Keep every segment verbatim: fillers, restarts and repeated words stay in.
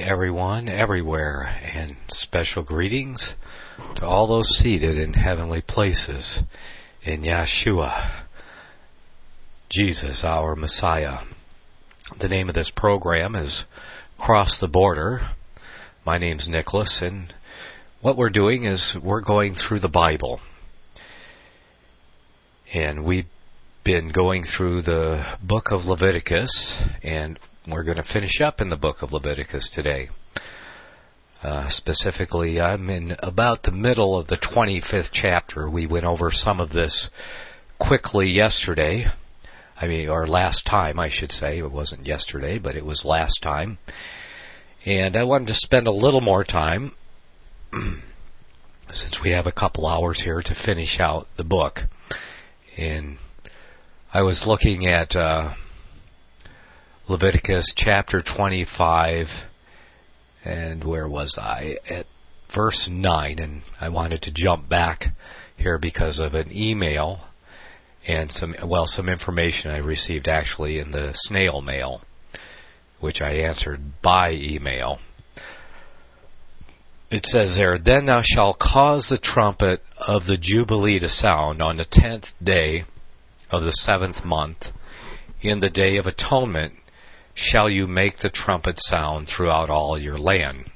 everyone, everywhere, and special greetings to all those seated in heavenly places in Yeshua, Jesus, our Messiah. The name of this program is Cross the Border. My name's Nicholas, and what we're doing is we're going through the Bible. And we've been going through the book of Leviticus, and we're going to finish up in the book of Leviticus today. Uh, specifically, I'm in about the middle of the twenty-fifth chapter. We went over some of this quickly yesterday. I mean, or last time, I should say. It wasn't yesterday, but it was last time. And I wanted to spend a little more time, since we have a couple hours here, to finish out the book. And I was looking at uh, Leviticus chapter twenty-five, and where was I? At verse nine, and I wanted to jump back here because of an email and some, well, some information I received actually in the snail mail, which I answered by email. It says there, "Then thou shalt cause the trumpet of the Jubilee to sound on the tenth day of the seventh month. In the day of atonement shall you make the trumpet sound throughout all your land."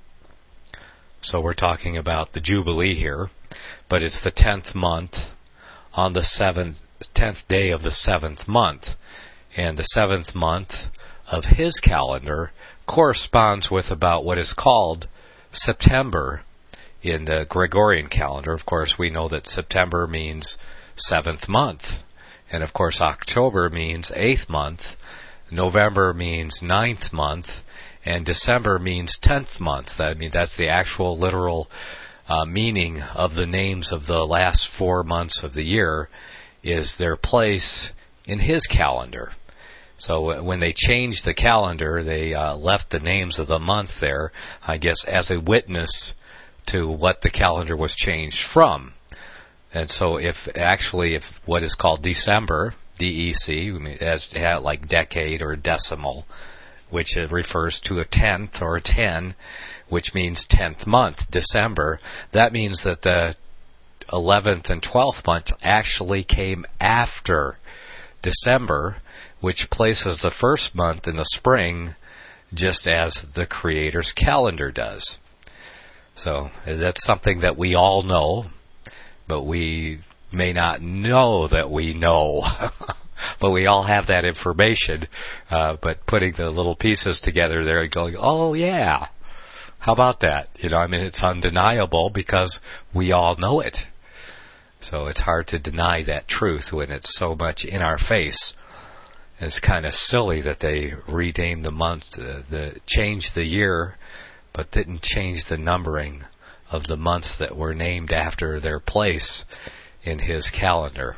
So we're talking about the Jubilee here, but it's the tenth month on the seventh, tenth day of the seventh month. And the seventh month of his calendar corresponds with about what is called September in the Gregorian calendar. Of course, we know that September means seventh month. And of course, October means eighth month. November means ninth month. And December means tenth month. I mean, that's the actual literal uh, meaning of the names of the last four months of the year, is their place in his calendar. So when they changed the calendar, they uh, left the names of the month there, I guess, as a witness to what the calendar was changed from. And so if actually if what is called December, D E C, as like decade or decimal, which refers to a tenth or a ten, which means tenth month, December, that means that the eleventh and twelfth months actually came after December, which places the first month in the spring just as the Creator's calendar does. So that's something that we all know, but we may not know that we know. But we all have that information, uh, but putting the little pieces together there and going, oh yeah, how about that? You know, I mean, it's undeniable because we all know it. So it's hard to deny that truth when it's so much in our face. It's kind of silly that they renamed the month, uh, the changed the year, but didn't change the numbering of the months that were named after their place in his calendar.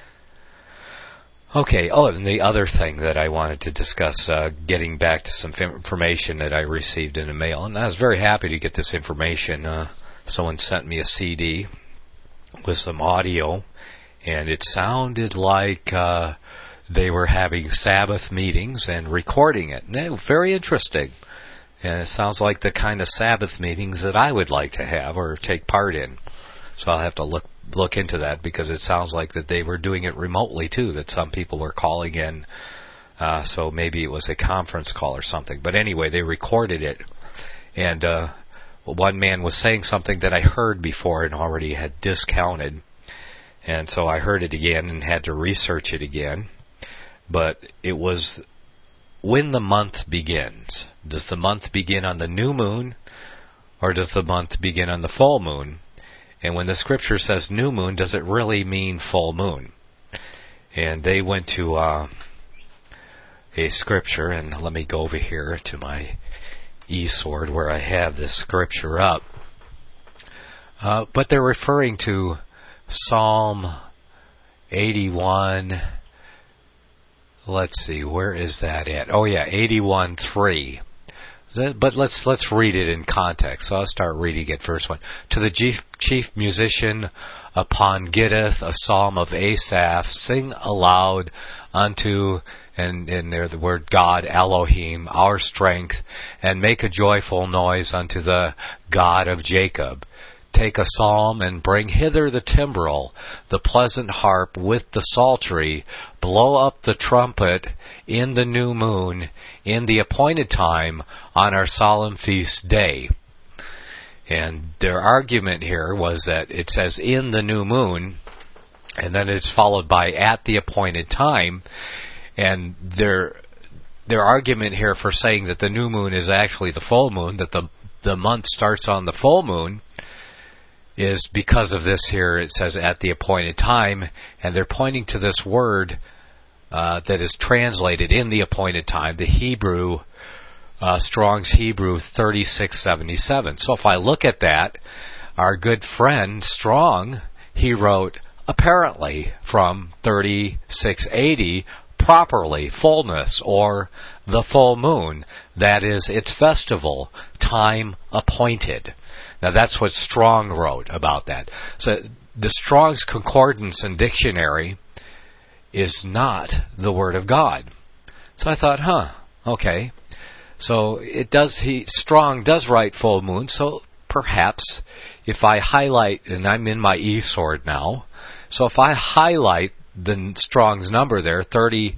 Okay, oh, and the other thing that I wanted to discuss, uh, getting back to some information that I received in the mail, and I was very happy to get this information. Uh, someone sent me a C D with some audio, and it sounded like uh, they were having Sabbath meetings and recording it. And it was very interesting. And it sounds like the kind of Sabbath meetings that I would like to have or take part in. So I'll have to look look into that, because it sounds like that they were doing it remotely too, that some people were calling in. Uh, so maybe it was a conference call or something. But anyway, they recorded it. And uh, one man was saying something that I heard before and already had discounted. And so I heard it again and had to research it again. But it was when the month begins. Does the month begin on the new moon, or does the month begin on the full moon? And when the scripture says new moon, does it really mean full moon? And they went to uh, a scripture, and let me go over here to my eSword where I have this scripture up. Uh, but they're referring to Psalm eighty-one. Let's see, where is that at? Oh yeah, eighty-one three. But let's let's read it in context. So I'll start reading it. Verse one. To the chief, chief musician upon Gittith, a psalm of Asaph, sing aloud unto and in there the word God, Elohim, our strength, and make a joyful noise unto the God of Jacob. Take a psalm and bring hither the timbrel, the pleasant harp with the psaltery. Blow up the trumpet in the new moon, in the appointed time, on our solemn feast day. And their argument here was that it says in the new moon, and then it's followed by at the appointed time. And their their argument here for saying that the new moon is actually the full moon, that the the month starts on the full moon, is because of this here. It says at the appointed time, and they're pointing to this word uh, that is translated in the appointed time, the Hebrew, uh, Strong's Hebrew thirty-six seventy-seven. So if I look at that, our good friend Strong, he wrote apparently from thirty-six eighty, properly, fullness, or the full moon. That is, its festival, time appointed. Now that's what Strong wrote about that. So the Strong's Concordance and Dictionary is not the Word of God. So I thought, huh, okay. So it does. He Strong does write full moon. So perhaps if I highlight, and I'm in my eSword now, so if I highlight the Strong's number there, thirty,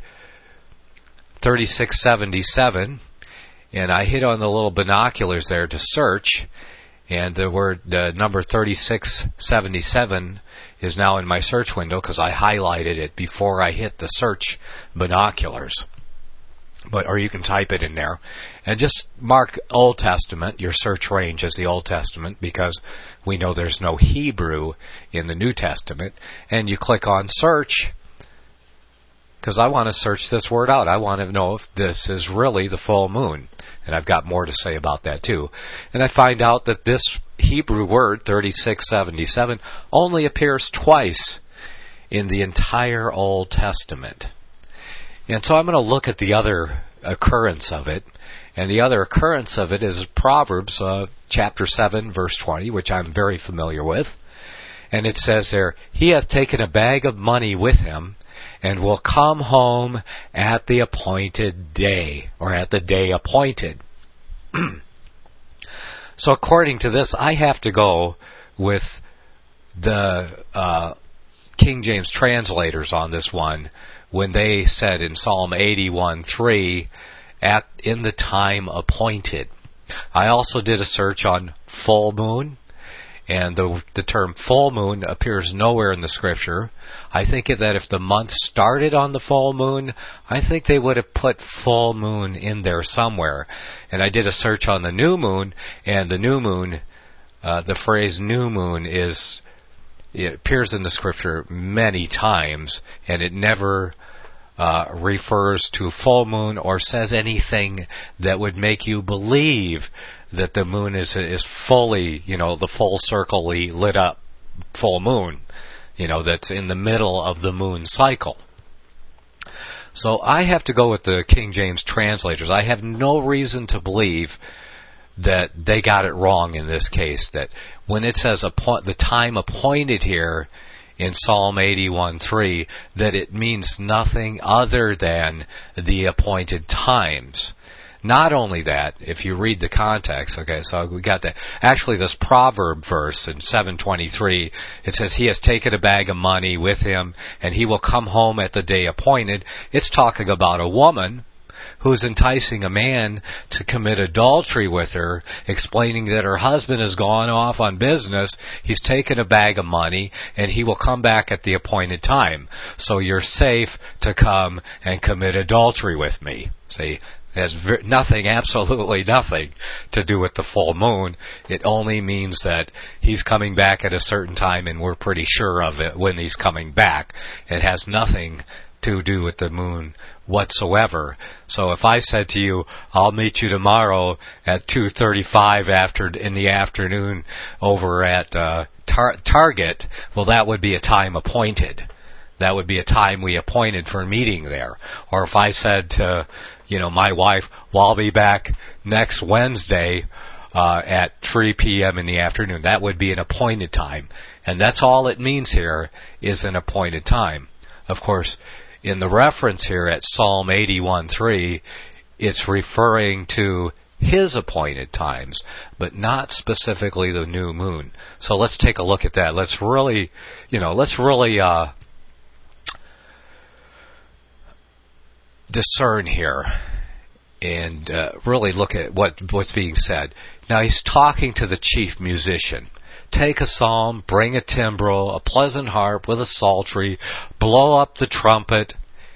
thirty-six seventy-seven, and I hit on the little binoculars there to search, and the word uh, number thirty-six seventy-seven is now in my search window because I highlighted it before I hit the search binoculars. But or you can type it in there and just mark Old Testament. Your search range is the Old Testament because we know there's no Hebrew in the New Testament. And you click on search because I want to search this word out. I want to know if this is really the full moon. And I've got more to say about that too. And I find out that this Hebrew word, thirty-six seventy-seven, only appears twice in the entire Old Testament. And so I'm going to look at the other occurrence of it. And the other occurrence of it is Proverbs uh, chapter seven, verse twenty, which I'm very familiar with. And it says there, he hath taken a bag of money with him, and will come home at the appointed day, or at the day appointed. So according to this, I have to go with the uh, King James translators on this one, when they said in Psalm eighty-one three, at in the time appointed. I also did a search on full moon, and the the term full moon appears nowhere in the Scripture. I think that if the month started on the full moon, I think they would have put full moon in there somewhere. And I did a search on the new moon, and the new moon, uh, the phrase new moon is, it appears in the Scripture many times, and it never uh, refers to full moon or says anything that would make you believe that the moon is is fully, you know, the full circle-y lit up full moon, you know, that's in the middle of the moon cycle. So I have to go with the King James translators. I have no reason to believe that they got it wrong in this case, that when it says appoint, the time appointed here in Psalm eighty-one three, that it means nothing other than the appointed times. Not only that, if you read the context, okay, so we got that. Actually, this proverb verse in seven twenty-three, it says, he has taken a bag of money with him, and he will come home at the day appointed. It's talking about a woman who's enticing a man to commit adultery with her, explaining that her husband has gone off on business, he's taken a bag of money, and he will come back at the appointed time. So you're safe to come and commit adultery with me. See? It has nothing, absolutely nothing to do with the full moon. It only means that he's coming back at a certain time, and we're pretty sure of it when he's coming back. It has nothing to do with the moon whatsoever. So if I said to you, I'll meet you tomorrow at two thirty-five after in the afternoon over at uh, tar- Target, well, that would be a time appointed. That would be a time we appointed for a meeting there. Or if I said to, you know, my wife, well, I'll be back next Wednesday uh, at three p.m. in the afternoon, that would be an appointed time. And that's all it means here, is an appointed time. Of course, in the reference here at Psalm eighty-one three, it's referring to his appointed times, but not specifically the new moon. So let's take a look at that. Let's really, you know, let's really uh, discern here and uh, really look at what what's being said. Now he's talking to the chief musician. Take a psalm, bring a timbrel, a pleasant harp with a psaltery, blow up the trumpet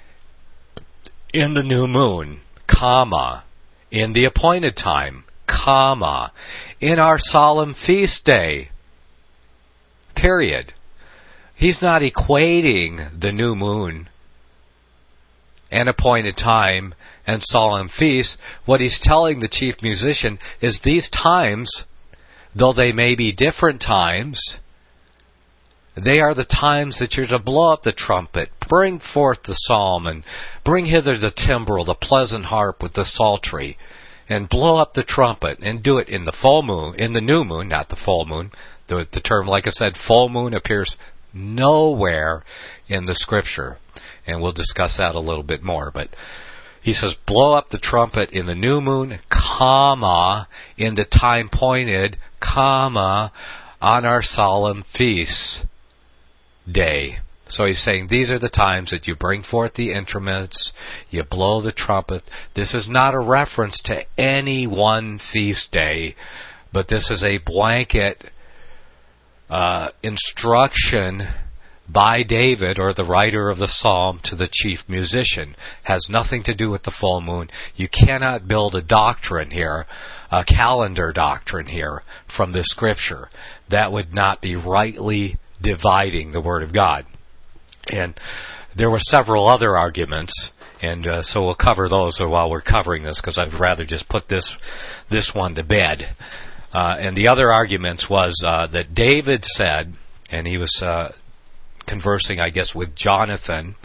in the new moon, comma, in the appointed time, comma, in our solemn feast day, period. He's not equating the new moon and appointed time and solemn feast. What he's telling the chief musician is these times, though they may be different times, they are the times that you're to blow up the trumpet, bring forth the psalm, and bring hither the timbrel, the pleasant harp with the psaltery, and blow up the trumpet, and do it in the full moon, in the new moon, not the full moon. The, the term, like I said, full moon appears nowhere in the scripture, and we'll discuss that a little bit more, but he says, blow up the trumpet in the new moon, comma, in the time pointed, comma, on our solemn feast day. So he's saying these are the times that you bring forth the instruments, you blow the trumpet. This is not a reference to any one feast day, but this is a blanket uh, instruction by David, or the writer of the psalm, to the chief musician. Has nothing to do with the full moon. You cannot build a doctrine here, a calendar doctrine here, from this scripture. That would not be rightly dividing the Word of God. And there were several other arguments, and uh, so we'll cover those while we're covering this, because I'd rather just put this this one to bed. Uh, and the other arguments was uh, that David said, and he was uh, conversing, I guess, with Jonathan,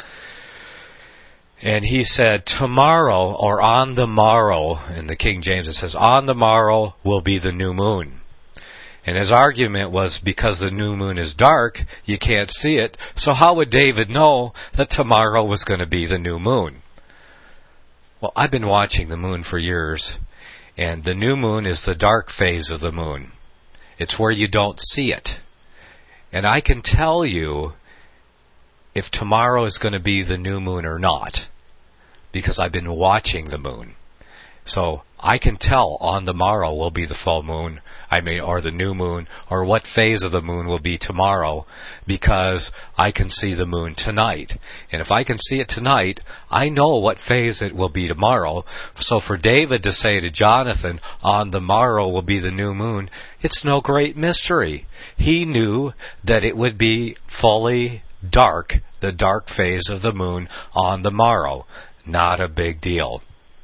and he said, tomorrow, or on the morrow, in the King James it says, on the morrow will be the new moon. And his argument was, because the new moon is dark, you can't see it, so how would David know that tomorrow was going to be the new moon? Well, I've been watching the moon for years, and the new moon is the dark phase of the moon. It's where you don't see it. And I can tell you if tomorrow is going to be the new moon or not, because I've been watching the moon. So I can tell on the morrow will be the full moon, I mean, or the new moon, or what phase of the moon will be tomorrow, because I can see the moon tonight. And if I can see it tonight, I know what phase it will be tomorrow. So for David to say to Jonathan, on the morrow will be the new moon, it's no great mystery. He knew that it would be fully dark, the dark phase of the moon on the morrow. Not a big deal.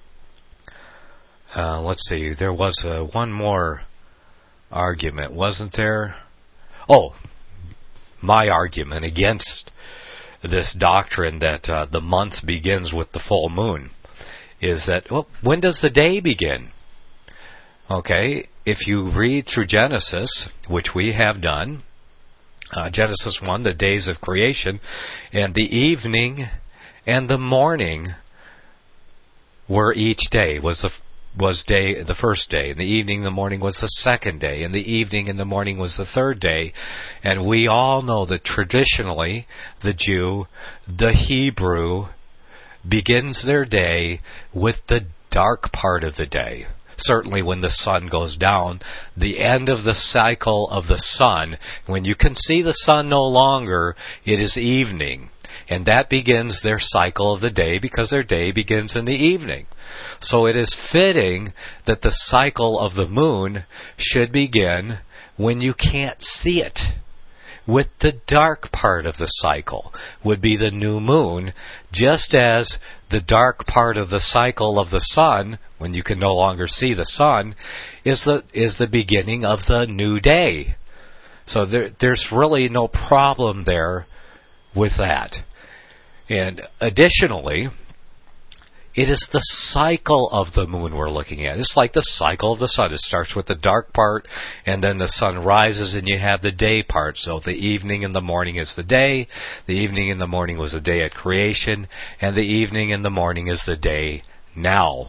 Uh, let's see, there was uh, one more argument, wasn't there? Oh, my argument against this doctrine that uh, the month begins with the full moon is that, well, when does the day begin? Okay, if you read through Genesis, which we have done, uh, Genesis one, the days of creation, and the evening and the morning were each day, was the was day the first day, and the evening and the morning was the second day, and the evening and the morning was the third day. And we all know that traditionally the Jew, the Hebrew, begins their day with the dark part of the day. Certainly when the sun goes down, the end of the cycle of the sun, when you can see the sun no longer, it is evening. And that begins their cycle of the day, because their day begins in the evening. So it is fitting that the cycle of the moon should begin when you can't see it. With the dark part of the cycle would be the new moon, just as the dark part of the cycle of the sun, when you can no longer see the sun, is the is the beginning of the new day. So there, there's really no problem there with that. And additionally, It is the cycle of the moon we're looking at. It's like the cycle of the sun. It starts with the dark part, and then the sun rises, and you have the day part. So the evening and the morning is the day. The evening and the morning was the day at creation, and the evening and the morning is the day now.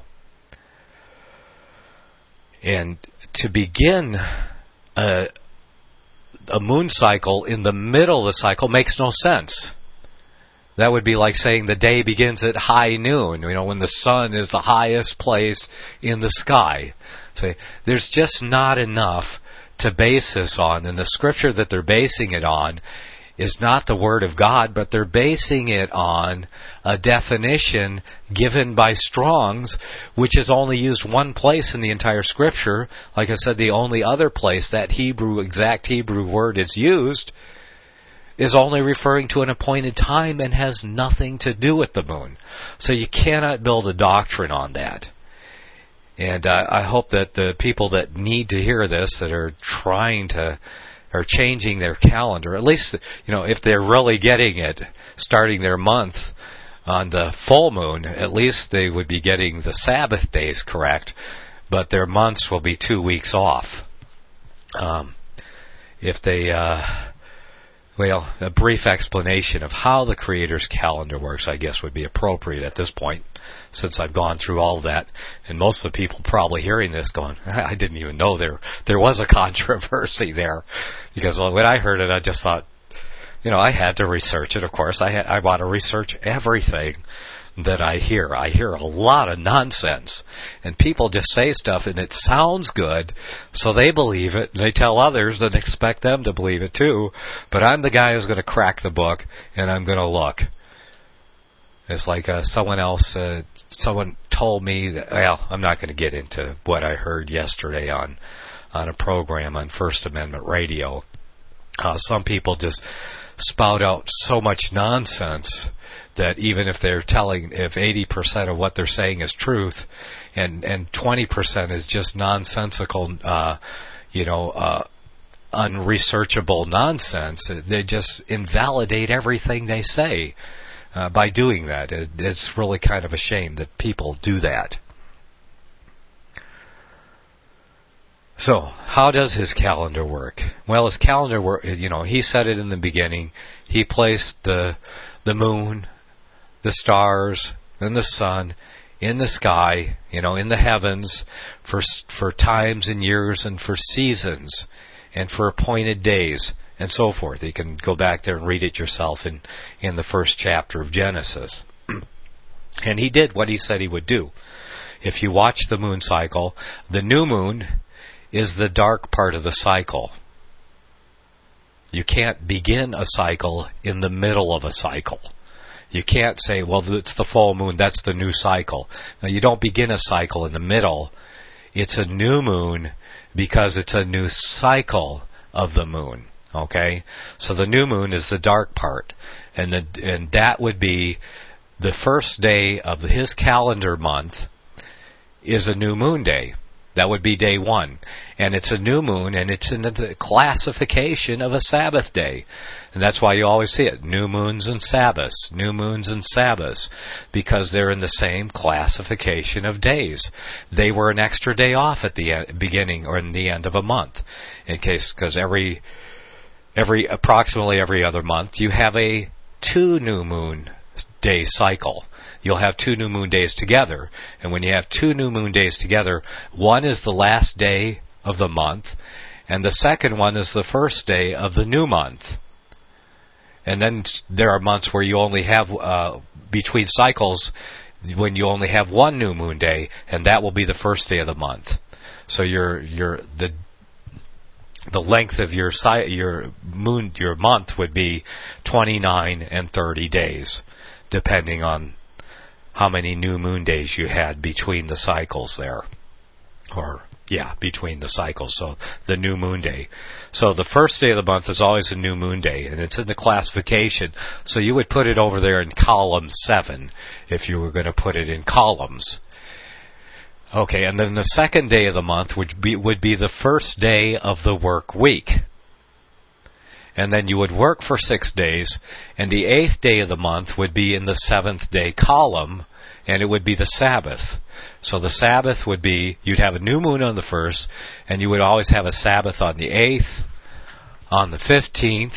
And to begin a, a moon cycle in the middle of the cycle makes no sense. That would be like saying the day begins at high noon, you know, when the sun is the highest place in the sky. So there's just not enough to base this on. And the scripture that they're basing it on is not the Word of God, but they're basing it on a definition given by Strong's, which is only used one place in the entire scripture. Like I said, the only other place that Hebrew, exact Hebrew word is used is only referring to an appointed time and has nothing to do with the moon. So you cannot build a doctrine on that. And uh, I hope that the people that need to hear this, that are trying to, are changing their calendar, at least, you know, if they're really getting it, starting their month on the full moon, at least they would be getting the Sabbath days correct, but their months will be two weeks off. Um, if they... Uh, Well, a brief explanation of how the Creator's calendar works, I guess, would be appropriate at this point, since I've gone through all of that. And most of the people probably hearing this going, I didn't even know there there was a controversy there. Because when I heard it, I just thought, you know, I had to research it, of course. I had, I want to research everything that I hear. I hear a lot of nonsense. And people just say stuff and it sounds good, so they believe it, and they tell others and expect them to believe it too. But I'm the guy who's going to crack the book, and I'm going to look. It's like uh, someone else, uh, someone told me that, well, I'm not going to get into what I heard yesterday on, on a program on First Amendment Radio. Uh, some people just spout out so much nonsense that even if they're telling, if eighty percent of what they're saying is truth, and, and twenty percent is just nonsensical, uh, you know, uh, unresearchable nonsense, they just invalidate everything they say uh, by doing that. It, it's really kind of a shame that people do that. So, how does his calendar work? Well, his calendar work, you know, he said it in the beginning. He placed the the moon, the stars, and the sun in the sky, you know, in the heavens for for times and years and for seasons and for appointed days and so forth. You can go back there and read it yourself in, in the first chapter of Genesis. And he did what he said he would do. If you watch the moon cycle, the new moon is the dark part of the cycle. You can't begin a cycle in the middle of a cycle. You can't say, well, it's the full moon, that's the new cycle. Now, you don't begin a cycle in the middle. It's a new moon because it's a new cycle of the moon. Okay? So the new moon is the dark part. And, the, and that would be the first day of his calendar month is a new moon day. That would be day one. And it's a new moon, and it's in the classification of a Sabbath day. And that's why you always see it, new moons and Sabbaths, new moons and Sabbaths, because they're in the same classification of days. They were an extra day off at the beginning or in the end of a month, in case, because every, every, approximately every other month, you have a two new moon day cycle. You'll have two new moon days together. And when you have two new moon days together, one is the last day of the month, and the second one is the first day of the new month. And then there are months where you only have, uh, between cycles, when you only have one new moon day, and that will be the first day of the month. So your your the the length of your your moon your month would be twenty-nine and thirty days, depending on how many new moon days you had between the cycles there. Or, yeah, between the cycles, so the new moon day. So the first day of the month is always a new moon day, and it's in the classification, so you would put it over there in column seven, if you were going to put it in columns. Okay, and then the second day of the month would be, would be the first day of the work week. And then you would work for six days, and the eighth day of the month would be in the seventh day column, and it would be the Sabbath. So the Sabbath would be, you'd have a new moon on the first, and you would always have a Sabbath on the eighth, on the fifteenth,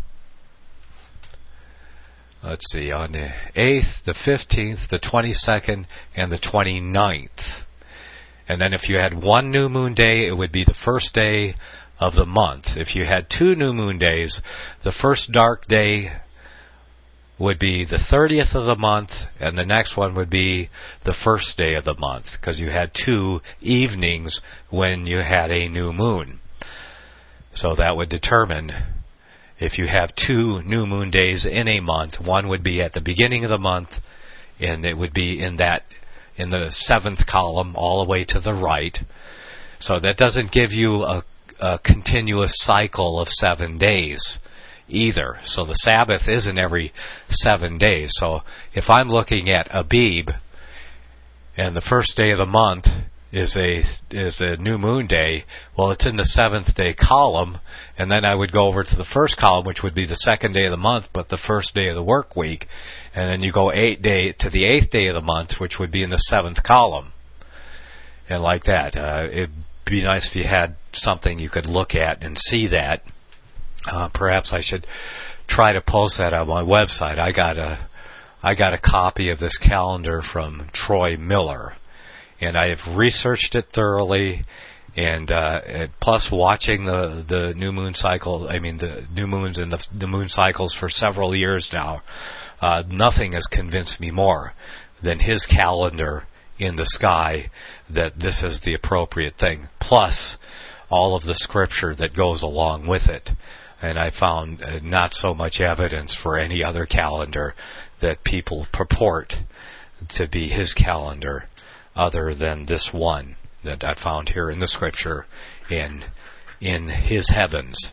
let's see, on the eighth, the fifteenth, the twenty-second, and the twenty-ninth. And then if you had one new moon day, it would be the first day of the month. If you had two new moon days, the first dark day would be the thirtieth of the month, and the next one would be the first day of the month, because you had two evenings when you had a new moon. So that would determine if you have two new moon days in a month, one would be at the beginning of the month, and it would be in that in the seventh column all the way to the right. So that doesn't give you a, a continuous cycle of seven days either. So the Sabbath isn't every seven days. So if I'm looking at Abib, and the first day of the month is a is a new moon day, well, it's in the seventh day column, and then I would go over to the first column, which would be the second day of the month, but the first day of the work week, and then you go eight day to the eighth day of the month, which would be in the seventh column, and like that. Uh, it'd be nice if you had something you could look at and see that. Uh, perhaps I should try to post that on my website. I got a I got a copy of this calendar from Troy Miller. And I have researched it thoroughly, and, uh, and plus watching the the new moon cycle, I mean the new moons and the, the moon cycles for several years now, uh, nothing has convinced me more than his calendar in the sky that this is the appropriate thing. Plus all of the scripture that goes along with it, and I found uh, not so much evidence for any other calendar that people purport to be his calendar, other than this one that I found here in the scripture in in his heavens.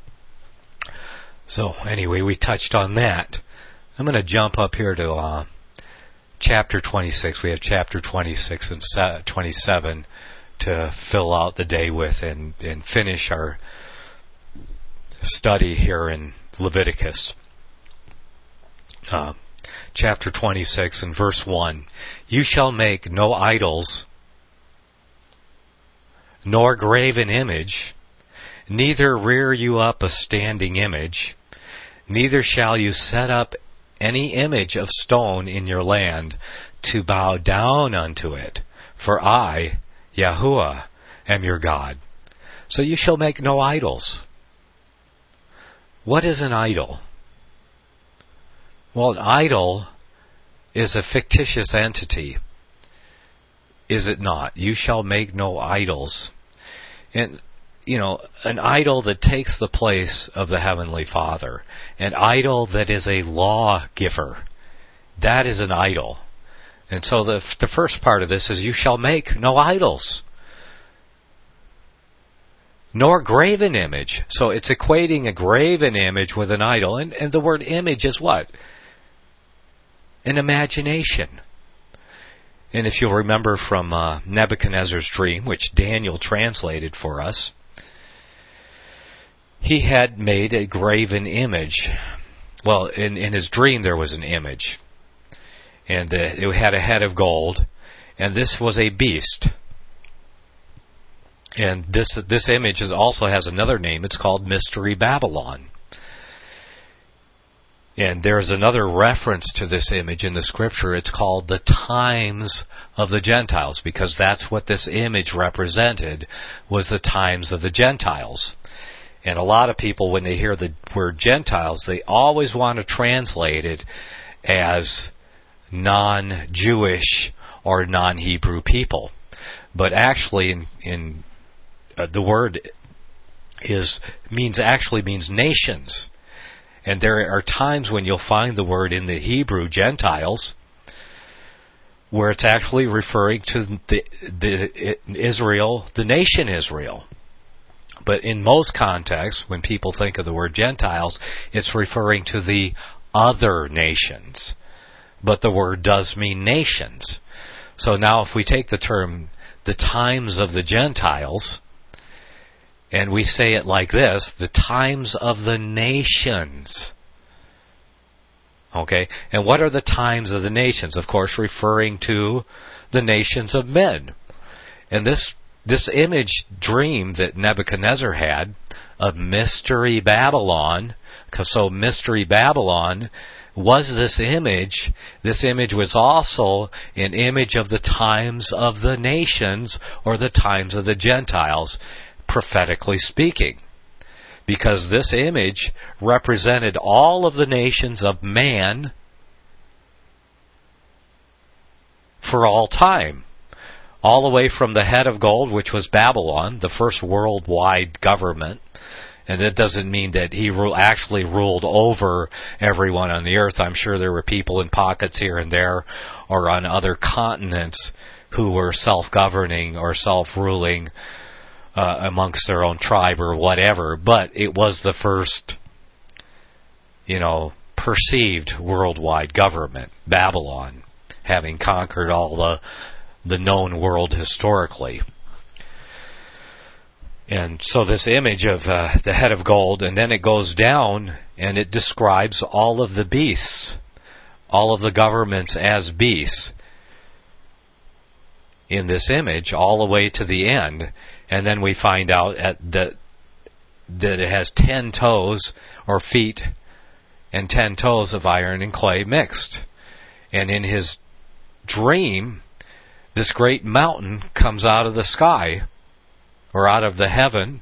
So anyway, we touched on that. I'm going to jump up here to uh, chapter twenty-six. We have chapter twenty-six and twenty-seven to fill out the day with and, and finish our study here in Leviticus. Uh, Chapter twenty-six and verse one. You shall make no idols, nor graven image, neither rear you up a standing image, neither shall you set up any image of stone in your land to bow down unto it, for I, Yahuwah, am your God. So you shall make no idols. What is an idol? Well, an idol is a fictitious entity, is it not? You shall make no idols. And, you know, an idol that takes the place of the Heavenly Father, an idol that is a lawgiver, that is an idol. And so the the first part of this is, you shall make no idols, nor graven image. So it's equating a graven image with an idol. And, and the word image is what? An imagination. And if you'll remember from uh, Nebuchadnezzar's dream, which Daniel translated for us, he had made a graven image. Well, in, in his dream there was an image. And uh, it had a head of gold. And this was a beast. And this this image is also has another name. It's called Mystery Babylon. And there's another reference to this image in the scripture. It's called the times of the Gentiles, because that's what this image represented, was the times of the Gentiles. And a lot of people, when they hear the word Gentiles, they always want to translate it as non-Jewish or non-Hebrew people. But actually, in, in uh, the word is means actually means nations. And there are times when you'll find the word in the Hebrew, Gentiles, where it's actually referring to the, the Israel, the nation Israel. But in most contexts, when people think of the word Gentiles, it's referring to the other nations. But the word does mean nations. So now if we take the term, the times of the Gentiles, and we say it like this, the times of the nations. Okay? And what are the times of the nations? Of course, referring to the nations of men. And this this image dream that Nebuchadnezzar had of Mystery Babylon, so Mystery Babylon was this image. This image was also an image of the times of the nations, or the times of the Gentiles, prophetically speaking. Because this image represented all of the nations of man for all time. All the way from the head of gold, which was Babylon, the first worldwide government. And that doesn't mean that he ru- actually ruled over everyone on the earth. I'm sure there were people in pockets here and there or on other continents who were self-governing or self-ruling uh, amongst their own tribe or whatever. But it was the first, you know, perceived worldwide government, Babylon, having conquered all the the known world historically. And so this image of uh, the head of gold, and then it goes down and it describes all of the beasts, all of the governments as beasts in this image, all the way to the end. And then we find out at that that it has ten toes or feet and ten toes of iron and clay mixed. And in his dream, this great mountain comes out of the sky, or out of the heaven.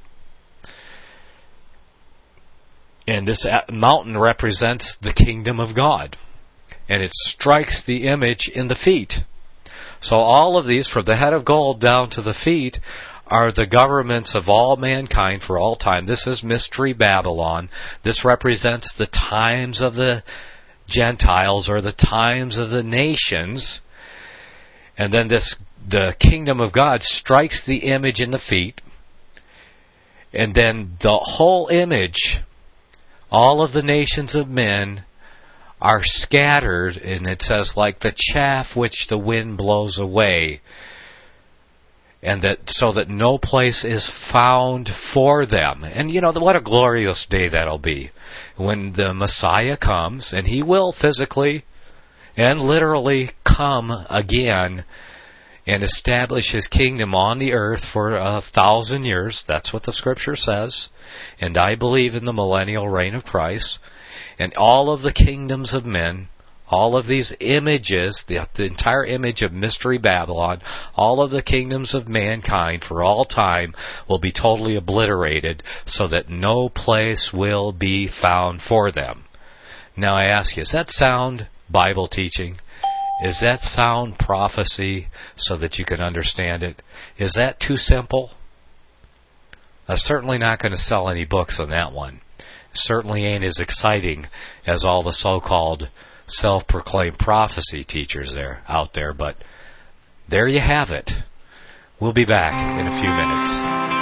And this mountain represents the kingdom of God. And it strikes the image in the feet. So all of these, from the head of gold down to the feet, are the governments of all mankind for all time. This is Mystery Babylon. This represents the times of the Gentiles, or the times of the nations. And then this, the kingdom of God strikes the image in the feet. And then the whole image, all of the nations of men, are scattered, and it says, like the chaff which the wind blows away. And that, so that no place is found for them. And you know, what a glorious day that'll be. When the Messiah comes, and He will physically and literally come again and establish His kingdom on the earth for a thousand years. That's what the Scripture says. And I believe in the millennial reign of Christ. And all of the kingdoms of men, all of these images, the, the entire image of Mystery Babylon, all of the kingdoms of mankind for all time will be totally obliterated, so that no place will be found for them. Now I ask you, does that sound Bible teaching? Is that sound prophecy so that you can understand it? Is that too simple? I'm certainly not going to sell any books on that one. It certainly ain't as exciting as all the so-called self-proclaimed prophecy teachers there out there, but there you have it. We'll be back in a few minutes.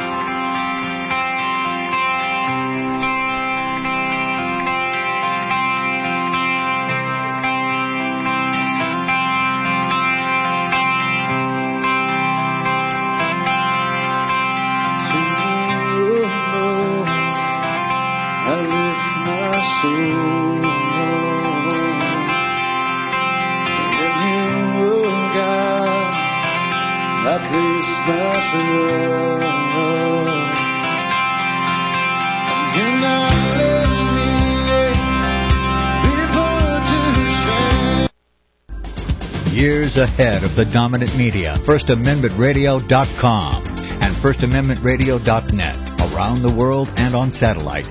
Years ahead of the dominant media, First Amendment Radio dot com and First Amendment Radio dot net, around the world and on satellite.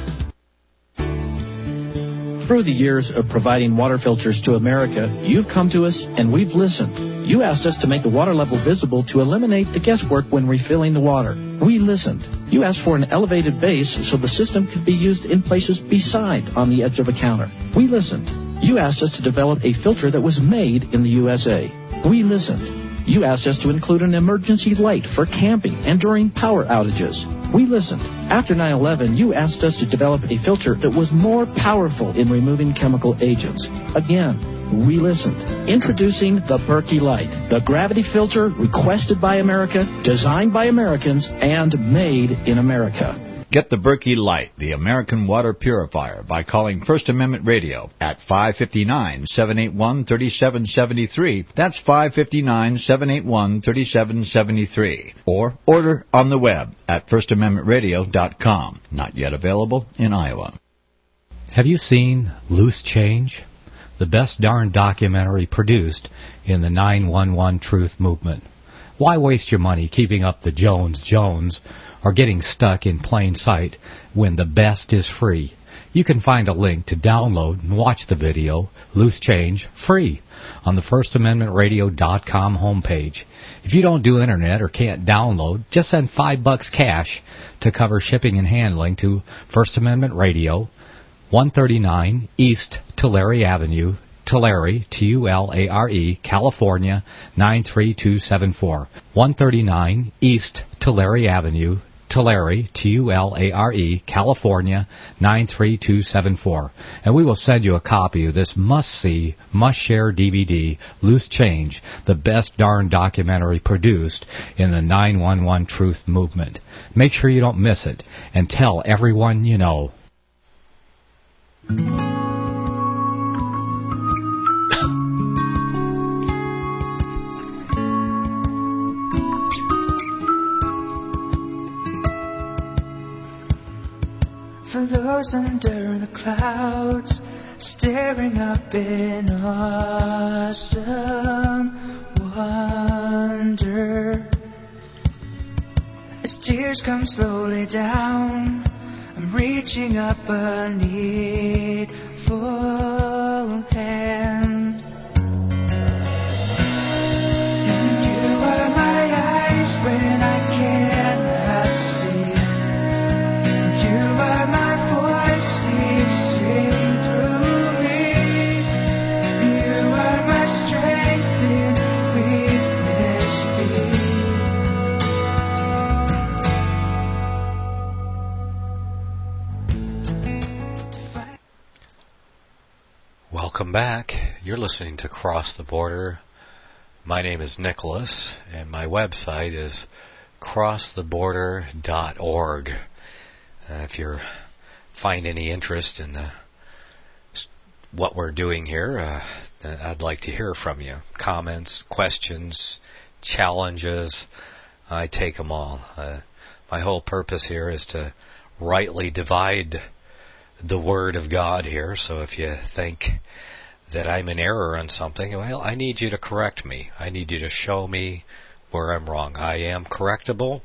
Through the years of providing water filters to America, you've come to us and we've listened. You asked us to make the water level visible to eliminate the guesswork when refilling the water. We listened. You asked for an elevated base so the system could be used in places beside on the edge of a counter. We listened. You asked us to develop a filter that was made in the U S A. We listened. You asked us to include an emergency light for camping and during power outages. We listened. After nine eleven, you asked us to develop a filter that was more powerful in removing chemical agents. Again, we listened. Introducing the Berkey Light, the gravity filter requested by America, designed by Americans, and made in America. Get the Berkey Light, the American water purifier, by calling First Amendment Radio at five five nine, seven eight one, three seven seven three. That's five five nine, seven eight one, three seven seven three. Or order on the web at first amendment radio dot com. Not yet available in Iowa. Have you seen Loose Change? The best darn documentary produced in the nine one one Truth Movement. Why waste your money keeping up the Jones Jones or getting stuck in plain sight when the best is free? You can find a link to download and watch the video, Loose Change, free on the first amendment radio dot com homepage. If you don't do internet or can't download, just send five bucks cash to cover shipping and handling to First Amendment Radio, one thirty-nine East Tulare Avenue, Tulare, T U L A R E, California, nine three two seven four. one thirty-nine East Tulare Avenue, Tulare, T U L A R E, California, nine three two seven four. And we will send you a copy of this must-see, must-share D V D, Loose Change, the best darn documentary produced in the nine one one Truth Movement. Make sure you don't miss it, and tell everyone you know. For those under the clouds, staring up in awesome wonder, as tears come slowly down, I'm reaching up a needful hand. And you are my eyes when I cannot see. You are my voice, you sing through me. You are my strength in weakness be. Welcome back. You're listening to Cross the Border. My name is Nicholas, and my website is cross the border dot org. Uh, if you find any interest in uh, what we're doing here, uh, I'd like to hear from you. Comments, questions, challenges, I take them all. Uh, my whole purpose here is to rightly divide the Word of God here, so if you think that I'm in error on something, well, I need you to correct me. I need you to show me where I'm wrong. I am correctable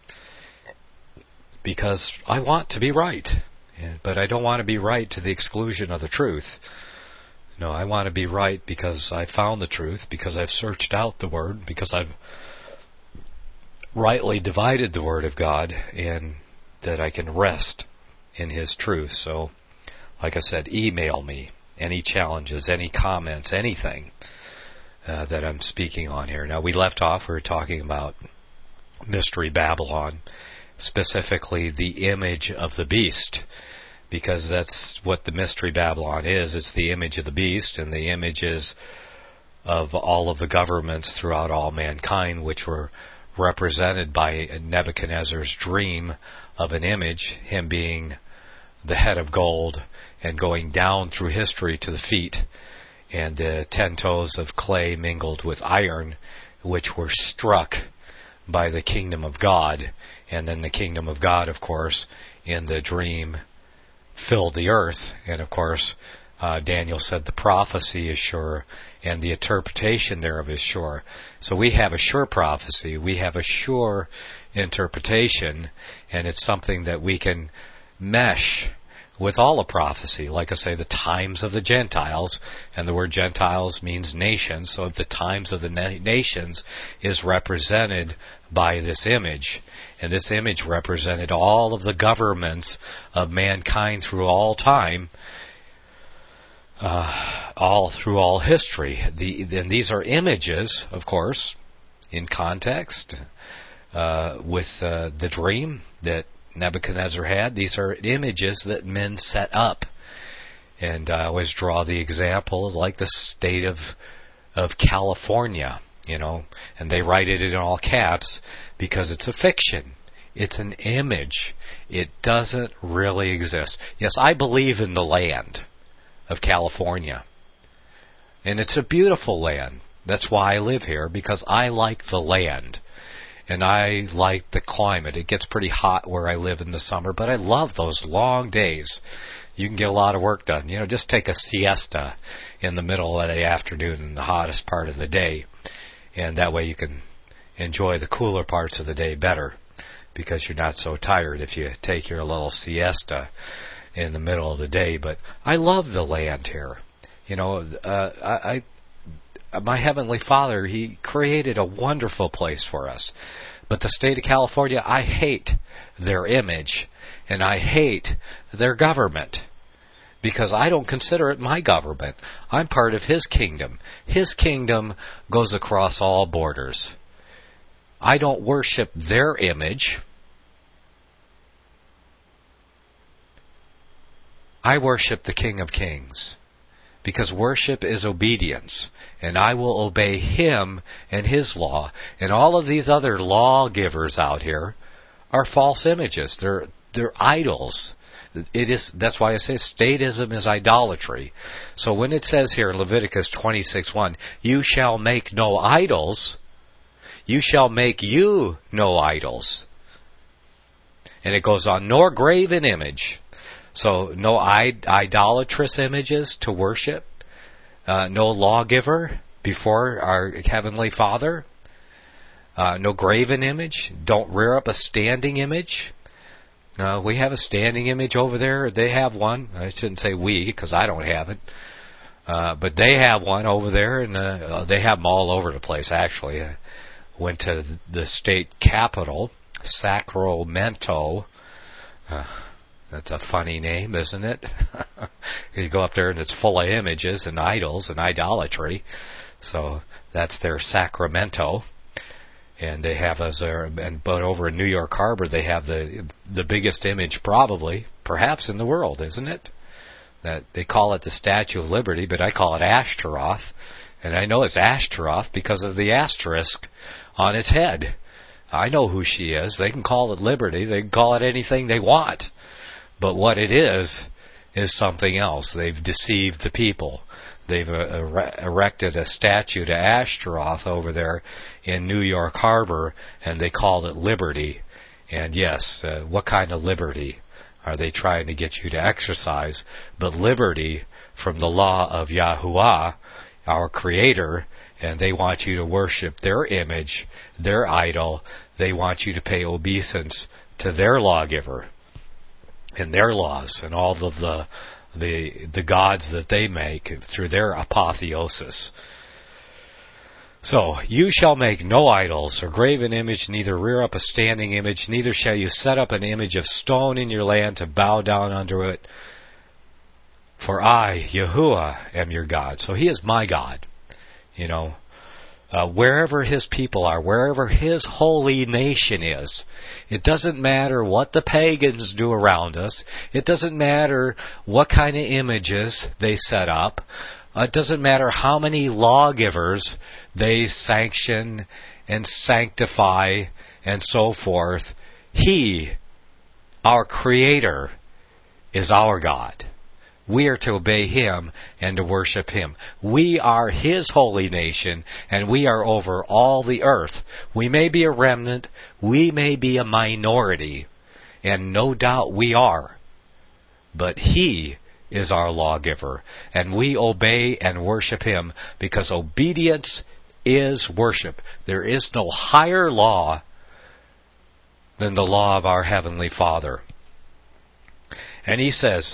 because I want to be right, but I don't want to be right to the exclusion of the truth. No, I want to be right because I found the truth, because I've searched out the Word, because I've rightly divided the Word of God, and that I can rest in His truth. So, like I said, email me any challenges, any comments, anything uh, that I'm speaking on here. Now, we left off, we were talking about Mystery Babylon, specifically the image of the beast, because that's what the Mystery Babylon is. It's the image of the beast, and the images of all of the governments throughout all mankind, which were represented by Nebuchadnezzar's dream of an image, him being the head of gold and going down through history to the feet, and the ten toes of clay mingled with iron, which were struck by the kingdom of God. And then the kingdom of God, of course, in the dream filled the earth. And of course, uh, Daniel said the prophecy is sure and the interpretation thereof is sure. So we have a sure prophecy, we have a sure interpretation, and it's something that we can mesh with all of prophecy. Like I say, the times of the Gentiles, and the word Gentiles means nations, so the times of the na- nations is represented by this image. And this image represented all of the governments of mankind through all time, uh, all through all history. The, and these are images, of course, in context, uh, with uh, the dream that Nebuchadnezzar had. These are images that men set up. And I always draw the example like the state of of California, you know, and they write it in all caps because it's a fiction. It's an image. It doesn't really exist. Yes, I believe in the land of California. And it's a beautiful land. That's why I live here, because I like the land. And I like the climate. It gets pretty hot where I live in the summer, but I love those long days. You can get a lot of work done. You know, just take a siesta in the middle of the afternoon in the hottest part of the day. And that way you can enjoy the cooler parts of the day better, because you're not so tired if you take your little siesta in the middle of the day. But I love the land here. You know, uh, I, I, my Heavenly Father, He created a wonderful place for us. But the state of California, I hate their image, and I hate their government, because I don't consider it my government. I'm part of His kingdom. His kingdom goes across all borders. I don't worship their image. I worship the King of Kings, because worship is obedience, and I will obey Him and His law. And all of these other lawgivers out here are false images. They're they're idols. It is. That's why I say statism is idolatry. So when it says here in Leviticus twenty-six one, you shall make no idols, you shall make you no idols. And it goes on, nor graven image. So no id- idolatrous images to worship. Uh, no lawgiver before our Heavenly Father. Uh, no graven image. Don't rear up a standing image. Uh, we have a standing image over there. They have one. I shouldn't say we, because I don't have it. Uh, but they have one over there, and uh, they have them all over the place, actually. I went to the state capital, Sacramento. Uh, that's a funny name, isn't it? You go up there, and it's full of images and idols and idolatry. So that's their Sacramento. And they have as their, and but over in New York Harbor, they have the the biggest image probably, perhaps in the world, isn't it? That they call it the Statue of Liberty, but I call it Ashtaroth, and I know it's Ashtaroth because of the asterisk on its head. I know who she is. They can call it Liberty. They can call it anything they want, but what it is is something else. They've deceived the people. They've erected a statue to Ashtaroth over there in New York Harbor, and they called it Liberty. And yes, uh, what kind of liberty are they trying to get you to exercise? But liberty from the law of Yahuwah, our Creator, and they want you to worship their image, their idol. They want you to pay obeisance to their lawgiver and their laws and all of the the the gods that they make through their apotheosis. So, you shall make no idols or graven image, neither rear up a standing image, neither shall you set up an image of stone in your land to bow down under it. For I, Yahuwah, am your God. So He is my God. You know, uh, wherever His people are, wherever His holy nation is, it doesn't matter what the pagans do around us. It doesn't matter what kind of images they set up. Uh, it doesn't matter how many lawgivers they sanction and sanctify and so forth. He, our Creator, is our God. We are to obey Him and to worship Him. We are His holy nation, and we are over all the earth. We may be a remnant, we may be a minority, and no doubt we are. But He is our lawgiver, and we obey and worship Him, because obedience is worship. There is no higher law than the law of our Heavenly Father. And He says,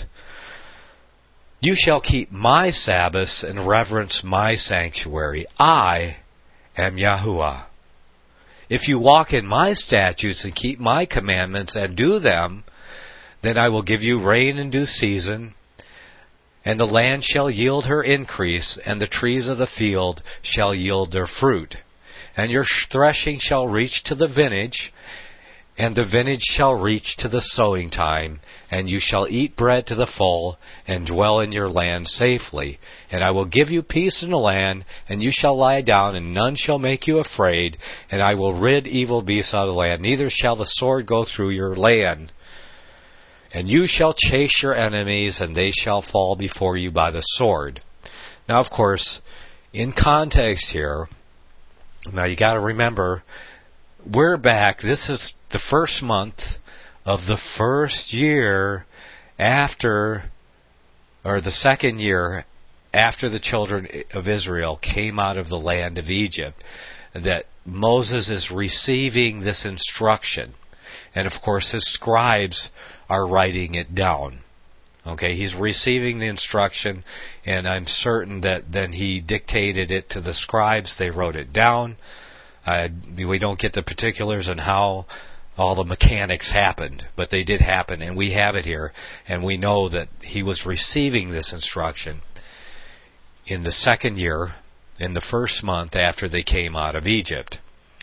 you shall keep my Sabbaths and reverence my sanctuary. I am Yahuwah. If you walk in my statutes and keep my commandments and do them, then I will give you rain in due season, and the land shall yield her increase, and the trees of the field shall yield their fruit. And your threshing shall reach to the vintage, And the vintage shall reach to the sowing time, and you shall eat bread to the full, and dwell in your land safely. And I will give you peace in the land, and you shall lie down, and none shall make you afraid. And I will rid evil beasts out of the land, neither shall the sword go through your land. And you shall chase your enemies, and they shall fall before you by the sword. Now, of course, in context here, now you got to remember, we're back. This is the first month of the first year after, or the second year after the children of Israel came out of the land of Egypt, that Moses is receiving this instruction. And of course his scribes are writing it down. Okay, he's receiving the instruction, and I'm certain that then he dictated it to the scribes. They wrote it down. Uh, we don't get the particulars on how all the mechanics happened, but they did happen, and we have it here, and we know that he was receiving this instruction in the second year, in the first month after they came out of Egypt.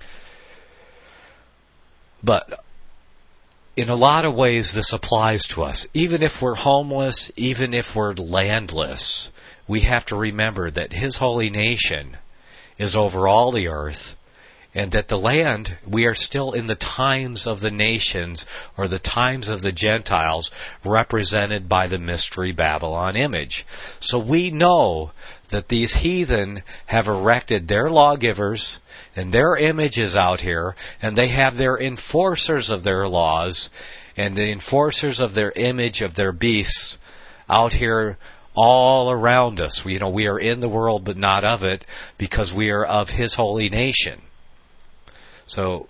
But in a lot of ways this applies to us. Even if we're homeless, even if we're landless, we have to remember that His holy nation is over all the earth, and that the land, we are still in the times of the nations, or the times of the Gentiles, represented by the Mystery Babylon image. So we know that these heathen have erected their lawgivers and their images out here, and they have their enforcers of their laws and the enforcers of their image of their beasts out here all around us. We, you know, we are in the world but not of it, because we are of His holy nation. So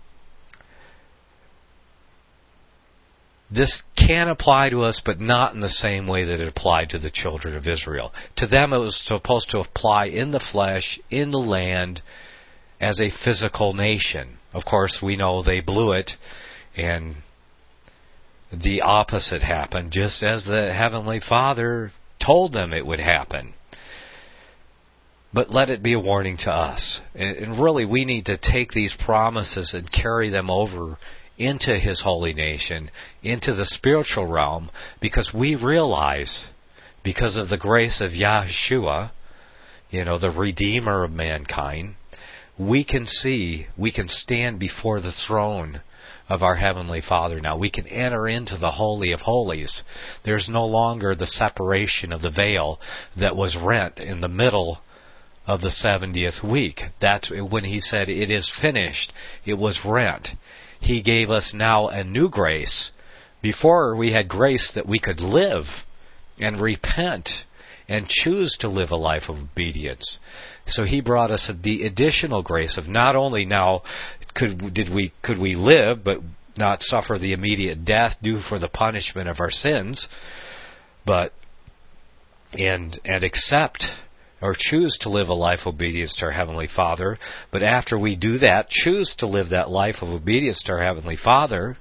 this can apply to us, but not in the same way that it applied to the children of Israel. To them it was supposed to apply in the flesh, in the land, as a physical nation. Of course, we know they blew it, and the opposite happened, just as the Heavenly Father told them it would happen. But let it be a warning to us. And really, we need to take these promises and carry them over into His holy nation, into the spiritual realm, because we realize, because of the grace of Yahshua, you know, the Redeemer of mankind, we can see, we can stand before the throne of our Heavenly Father now. We can enter into the Holy of Holies. There's no longer the separation of the veil that was rent in the middle of the seventieth week. That's when He said, "It is finished." It was rent. He gave us now a new grace. Before, we had grace that we could live and repent and choose to live a life of obedience. So He brought us the additional grace of not only now could did we could we live, but not suffer the immediate death due for the punishment of our sins, but and and accept or choose to live a life of obedience to our Heavenly Father. But after we do that, choose to live that life of obedience to our Heavenly Father,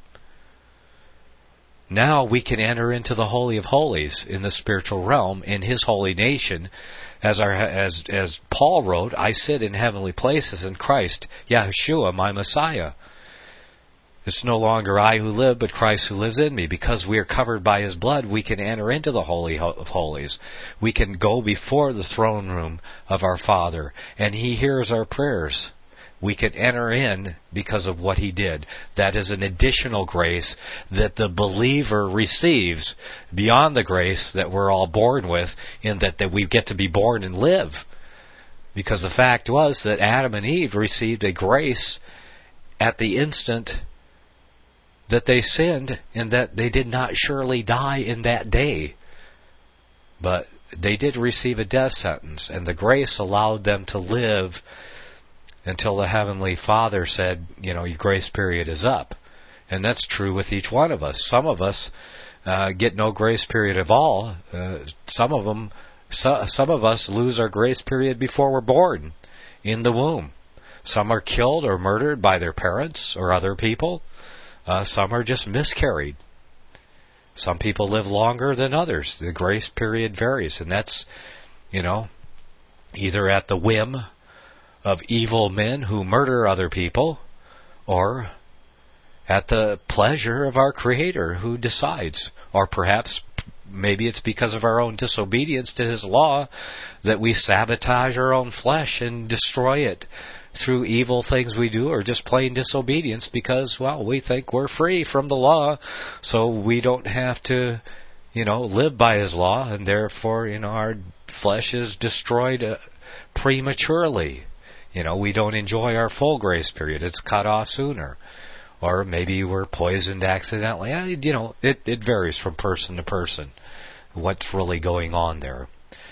now we can enter into the Holy of Holies in the spiritual realm, in His holy nation. As our as as Paul wrote, "I sit in heavenly places in Christ, Yahushua, my Messiah." It's no longer I who live, but Christ who lives in me. Because we are covered by His blood, we can enter into the Holy of Holies. We can go before the throne room of our Father, and He hears our prayers. We can enter in because of what He did. That is an additional grace that the believer receives beyond the grace that we're all born with, in that, that we get to be born and live. Because the fact was that Adam and Eve received a grace at the instant that they sinned, and that they did not surely die in that day. But they did receive a death sentence, and the grace allowed them to live until the Heavenly Father said, you know, your grace period is up. And that's true with each one of us. Some of us uh, get no grace period at all. Uh, some of them, so, some of us lose our grace period before we're born, in the womb. Some are killed or murdered by their parents or other people. Uh, some are just miscarried. Some people live longer than others. The grace period varies, and that's, you know, either at the whim of evil men who murder other people, or at the pleasure of our Creator who decides. Or perhaps maybe it's because of our own disobedience to His law that we sabotage our own flesh and destroy it through evil things we do, or just plain disobedience because, well, we think we're free from the law, so we don't have to, you know, live by His law, and therefore, you know, our flesh is destroyed uh, prematurely. You know, we don't enjoy our full grace period. It's cut off sooner. Or maybe we're poisoned accidentally. You know, it, it varies from person to person what's really going on there.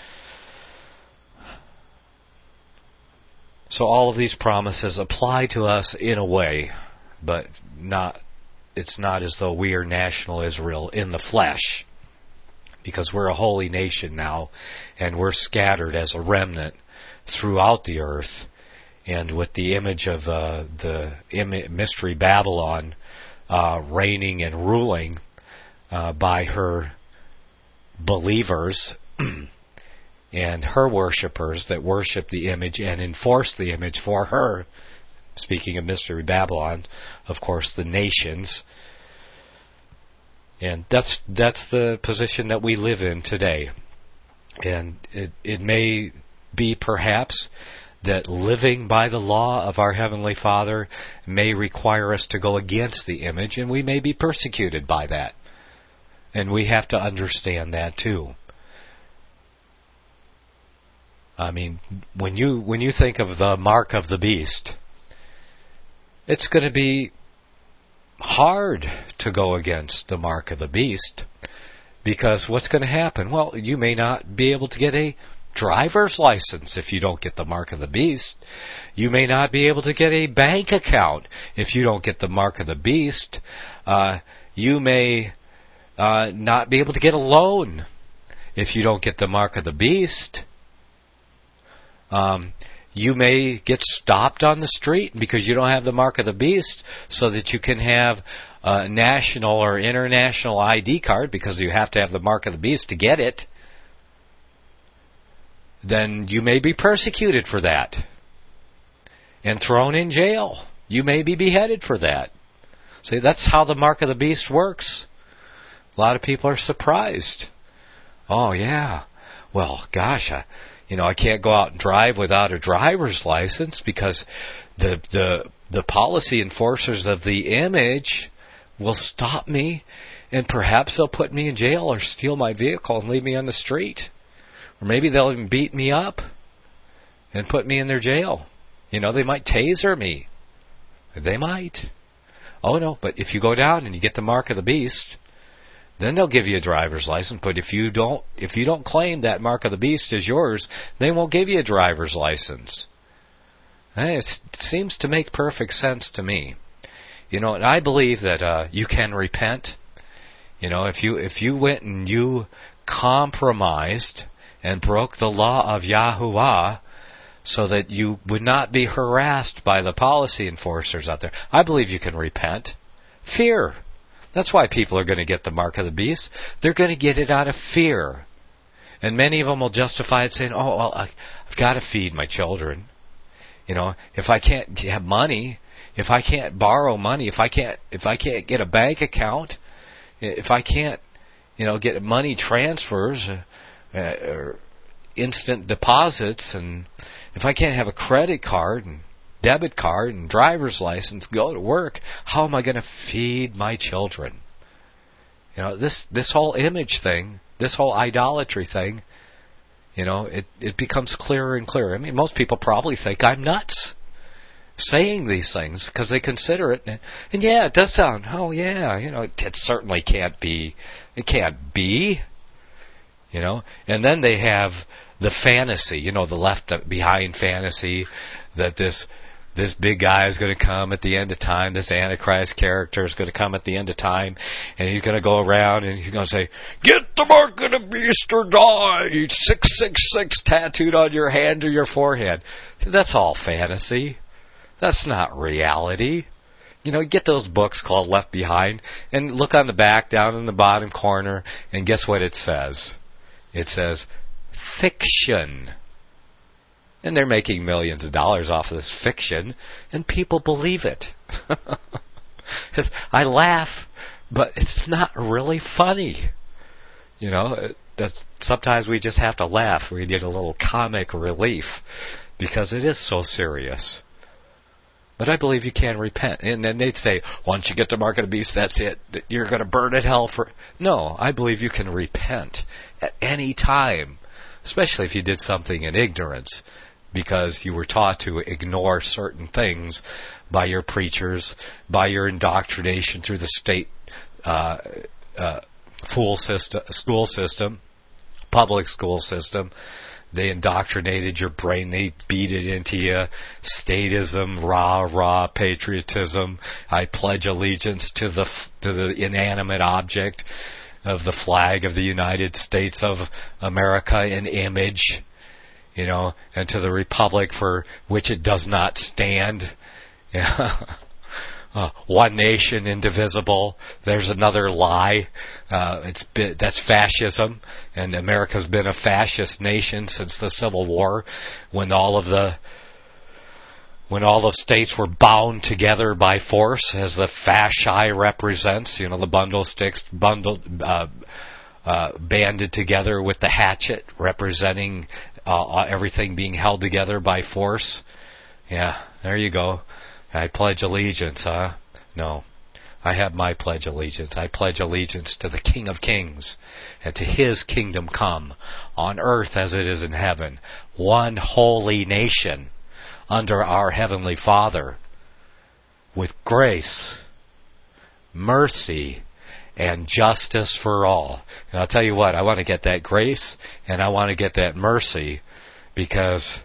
So all of these promises apply to us in a way, but not. It's not as though we are national Israel in the flesh, because we're a holy nation now, and we're scattered as a remnant throughout the earth. And with the image of uh, the im- mystery Babylon uh, reigning and ruling uh, by her believers and her worshippers that worship the image and enforce the image for her. Speaking of mystery Babylon, of course, the nations. And that's that's the position that we live in today. And it it may be perhaps that living by the law of our Heavenly Father may require us to go against the image, and we may be persecuted by that. And we have to understand that too. I mean, when you when you think of the mark of the beast, it's going to be hard to go against the mark of the beast, because what's going to happen? Well, you may not be able to get a driver's license if you don't get the mark of the beast. You may not be able to get a bank account if you don't get the mark of the beast. Uh, you may uh, not be able to get a loan if you don't get the mark of the beast. Um, you may get stopped on the street because you don't have the mark of the beast, so that you can have a national or international I D card, because you have to have the mark of the beast to get it. Then you may be persecuted for that and thrown in jail. You may be beheaded for that. See, that's how the mark of the beast works. A lot of people are surprised. Oh, yeah. Well, gosh, I, you know, I can't go out and drive without a driver's license, because the the the policy enforcers of the image will stop me, and perhaps they'll put me in jail or steal my vehicle and leave me on the street. Or maybe they'll even beat me up and put me in their jail. You know, they might taser me. They might. Oh, no, but if you go down and you get the mark of the beast, then they'll give you a driver's license. But if you don't if you don't claim that mark of the beast is yours, they won't give you a driver's license. It's, it seems to make perfect sense to me. You know, and I believe that uh, you can repent. You know, if you if you went and you compromised and broke the law of Yahuwah so that you would not be harassed by the policy enforcers out there, I believe you can repent. Fear. That's why people are going to get the mark of the beast. They're going to get it out of fear. And many of them will justify it saying, oh, well, I've got to feed my children. You know, if I can't have money, if I can't borrow money, if I can't if I can't get a bank account, if I can't, you know, get money transfers, uh, Uh, or instant deposits, and if I can't have a credit card and debit card and driver's license, go to work, how am I going to feed my children? You know, this this whole image thing, this whole idolatry thing, you know, it, it becomes clearer and clearer. I mean, most people probably think I'm nuts saying these things because they consider it, and, and yeah, it does sound, oh yeah, you know, it, it certainly can't be, it can't be. You know, and then they have the fantasy, you know, the left behind fantasy that this this big guy is going to come at the end of time, this Antichrist character is going to come at the end of time, and he's going to go around and he's going to say, get the mark of the beast or die, six six six tattooed on your hand or your forehead. That's all fantasy. That's not reality. You know, get those books called Left Behind and look on the back, down in the bottom corner, and guess what it says? It says, fiction. And they're making millions of dollars off of this fiction, and people believe it. I laugh, but it's not really funny. You know, that's, sometimes we just have to laugh. We need a little comic relief because it is so serious. But I believe you can repent. And then they'd say, once you get to Mark of the Beast, that's it. You're going to burn in hell for... No, I believe you can repent at any time, especially if you did something in ignorance, because you were taught to ignore certain things by your preachers, by your indoctrination through the state uh, uh, school system, school system, public school system. They indoctrinated your brain. They beat it into you. Statism, rah, rah, patriotism. I pledge allegiance to the to the inanimate object of the flag of the United States of America in image, you know, and to the republic for which it does not stand. Yeah. Uh, one nation, indivisible. There's another lie. Uh, it's been, that's fascism, and America's been a fascist nation since the Civil War, when all of the when all the states were bound together by force, as the fasci represents. You know, the bundle sticks bundled, uh, uh, banded together with the hatchet, representing uh, everything being held together by force. Yeah, there you go. I pledge allegiance, huh? No. I have my pledge allegiance. I pledge allegiance to the King of Kings and to His kingdom come on earth as it is in heaven. One holy nation under our Heavenly Father with grace, mercy, and justice for all. And I'll tell you what, I want to get that grace and I want to get that mercy, because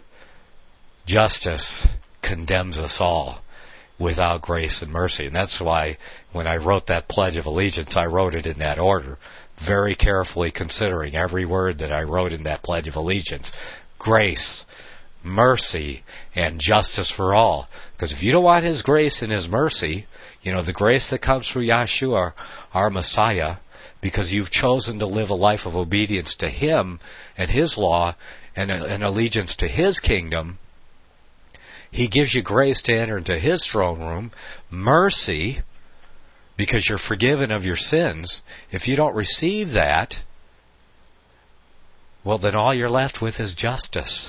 justice condemns us all without grace and mercy. And that's why when I wrote that Pledge of Allegiance, I wrote it in that order, very carefully considering every word that I wrote in that Pledge of Allegiance. Grace, mercy, and justice for all. Because if you don't want His grace and His mercy, you know, the grace that comes through Yahshua, our Messiah, because you've chosen to live a life of obedience to Him and His law and an allegiance to His kingdom, He gives you grace to enter into His throne room. Mercy, because you're forgiven of your sins. If you don't receive that, well, then all you're left with is justice.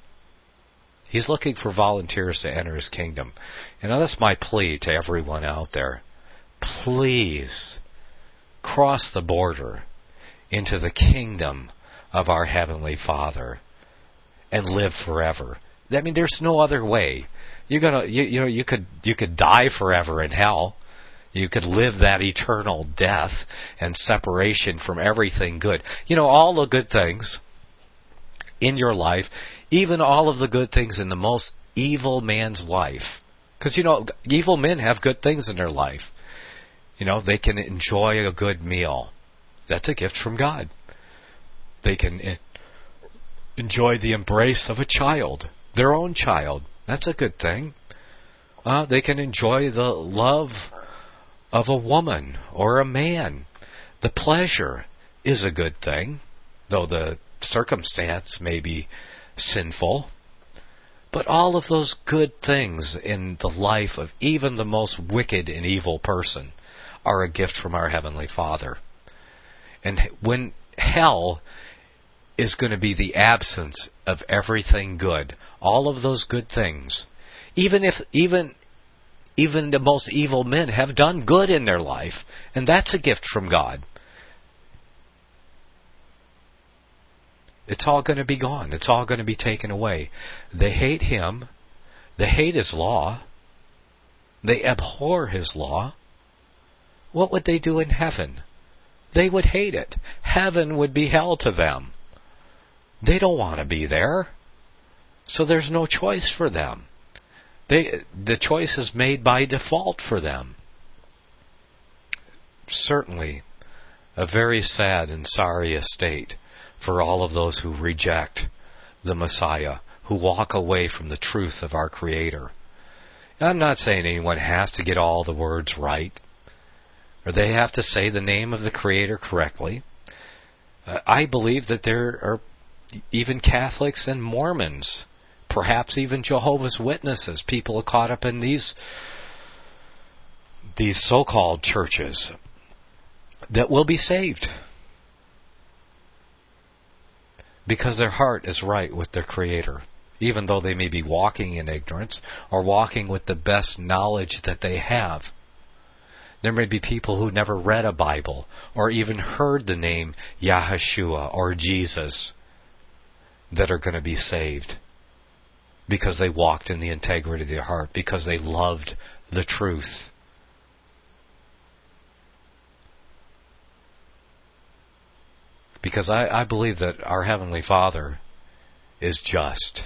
He's looking for volunteers to enter His kingdom. And that's my plea to everyone out there. Please cross the border into the kingdom of our Heavenly Father and live forever. I mean, there's no other way. You're gonna, you, you know, you could, you could die forever in hell. You could live that eternal death and separation from everything good. You know, all the good things in your life, even all of the good things in the most evil man's life. Because, you know, evil men have good things in their life. You know, they can enjoy a good meal. That's a gift from God. They can enjoy the embrace of a child. Their own child. That's a good thing. Uh, they can enjoy the love of a woman or a man. The pleasure is a good thing, though the circumstance may be sinful. But all of those good things in the life of even the most wicked and evil person are a gift from our Heavenly Father. And when hell is going to be the absence of everything good, all of those good things, even if even even the most evil men have done good in their life, and that's a gift from God. It's all going to be gone. It's all going to be taken away. They hate Him. They hate His law. They abhor His law. What would they do in heaven? They would hate it. Heaven would be hell to them. They don't want to be there. So there's no choice for them. They, the choice is made by default for them. Certainly a very sad and sorry estate for all of those who reject the Messiah, who walk away from the truth of our Creator. And I'm not saying anyone has to get all the words right, or they have to say the name of the Creator correctly. Uh, I believe that there are even Catholics and Mormons, perhaps even Jehovah's Witnesses, people caught up in these these so-called churches that will be saved because their heart is right with their Creator, even though they may be walking in ignorance or walking with the best knowledge that they have. There may be people who never read a Bible or even heard the name Yahshua or Jesus that are going to be saved because they walked in the integrity of their heart, because they loved the truth. Because I, I believe that our Heavenly Father is just.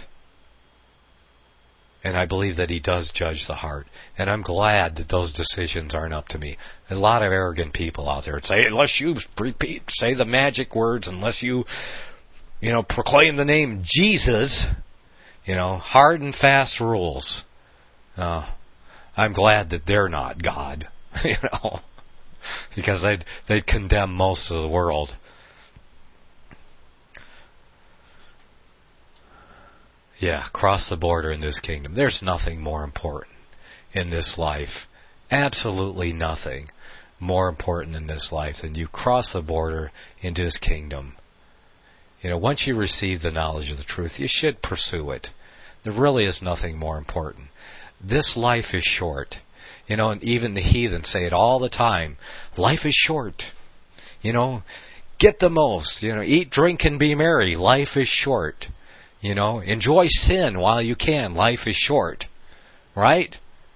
And I believe that He does judge the heart. And I'm glad that those decisions aren't up to me. There's a lot of arrogant people out there that say, unless you repeat, say the magic words, unless you, you know, proclaim the name Jesus, you know, hard and fast rules. Uh, I'm glad that they're not God, you know, because they'd, they'd condemn most of the world. Yeah, cross the border in this kingdom. There's nothing more important in this life. Absolutely nothing more important in this life than you cross the border into His kingdom. You know, once you receive the knowledge of the truth, you should pursue it. There really is nothing more important. This life is short. You know, and even the heathen say it all the time. Life is short. You know, get the most. You know, eat, drink, and be merry. Life is short. You know, enjoy sin while you can. Life is short. Right?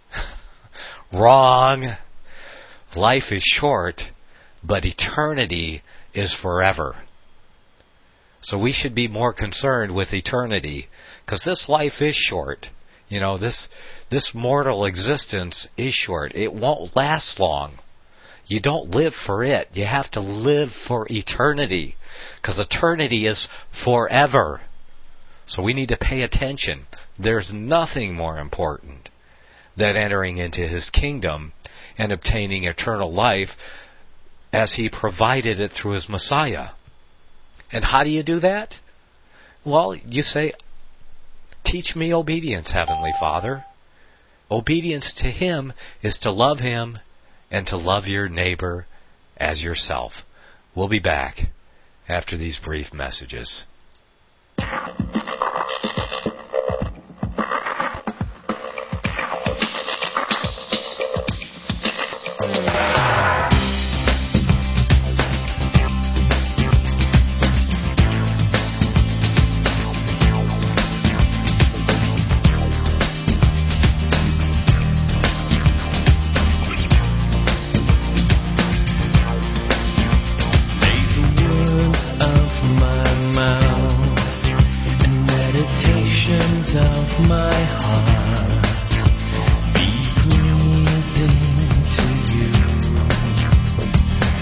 Wrong. Life is short, but eternity is forever. So we should be more concerned with eternity, because this life is short. You know, this this mortal existence is short. It won't last long. You don't live for it. You have to live for eternity, because eternity is forever. So we need to pay attention. There's nothing more important than entering into His kingdom and obtaining eternal life as He provided it through His Messiah. And how do you do that? Well, you say, teach me obedience, Heavenly Father. Obedience to Him is to love Him and to love your neighbor as yourself. We'll be back after these brief messages. Of my heart